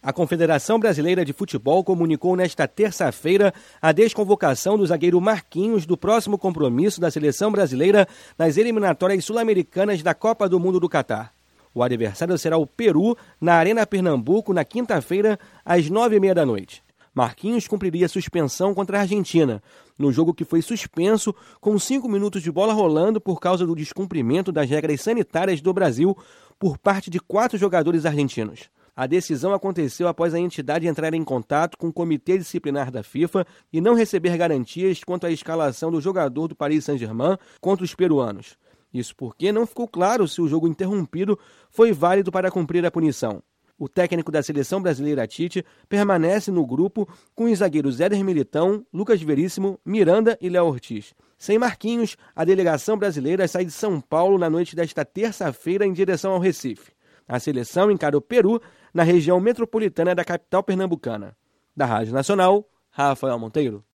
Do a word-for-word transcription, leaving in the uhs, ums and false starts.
A Confederação Brasileira de Futebol comunicou nesta terça-feira a desconvocação do zagueiro Marquinhos do próximo compromisso da seleção brasileira nas eliminatórias sul-americanas da Copa do Mundo do Catar. O adversário será o Peru, na Arena Pernambuco, na quinta-feira, às nove e meia da noite. Marquinhos cumpriria suspensão contra a Argentina, no jogo que foi suspenso com cinco minutos de bola rolando por causa do descumprimento das regras sanitárias do Brasil por parte de quatro jogadores argentinos. A decisão aconteceu após a entidade entrar em contato com o Comitê Disciplinar da FIFA e não receber garantias quanto à escalação do jogador do Paris Saint-Germain contra os peruanos. Isso porque não ficou claro se o jogo interrompido foi válido para cumprir a punição. O técnico da seleção brasileira, Tite, permanece no grupo com os zagueiros Éder Militão, Lucas Veríssimo, Miranda e Léo Ortiz. Sem Marquinhos, a delegação brasileira sai de São Paulo na noite desta terça-feira em direção ao Recife. A seleção encara o Peru na região metropolitana da capital pernambucana. Da Rádio Nacional, Rafael Monteiro.